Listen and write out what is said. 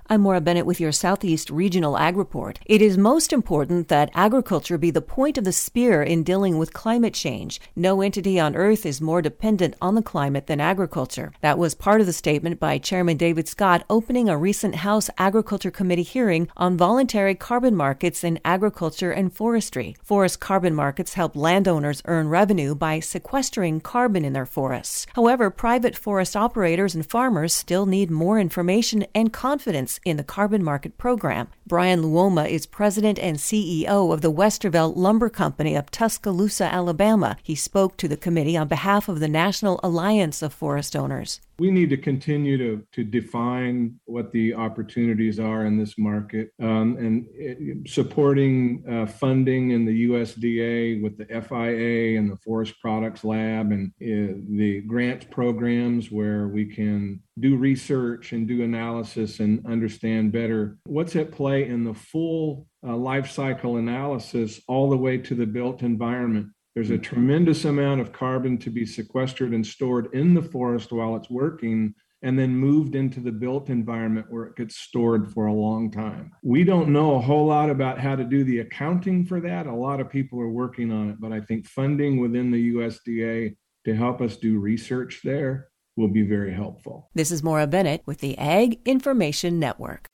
I'm Maura Bennett with your Southeast Regional Ag Report. It is most important that agriculture be the point of the spear in dealing with climate change. No entity on Earth is more dependent on the climate than agriculture. That was part of the statement by Chairman David Scott opening a recent House Agriculture Committee hearing on voluntary carbon markets in agriculture and forestry. Forest carbon markets help landowners earn revenue by sequestering carbon in their forests. However, private forest operators and farmers still need more information and confidence in the carbon market program. Brian Luoma is president and CEO of the Westervelt Lumber Company of Tuscaloosa, Alabama. He spoke to the committee on behalf of the National Alliance of Forest Owners. We need to continue to define what the opportunities are in this market, and supporting funding in the USDA with the FIA and the Forest Products Lab and the grant programs where we can do research and do analysis and understand better what's at play in the full life cycle analysis all the way to the built environment. There's a tremendous amount of carbon to be sequestered and stored in the forest while it's working, and then moved into the built environment where it gets stored for a long time. We don't know a whole lot about how to do the accounting for that. A lot of people are working on it, but I think funding within the USDA to help us do research there will be very helpful. This is Maura Bennett with the Ag Information Network.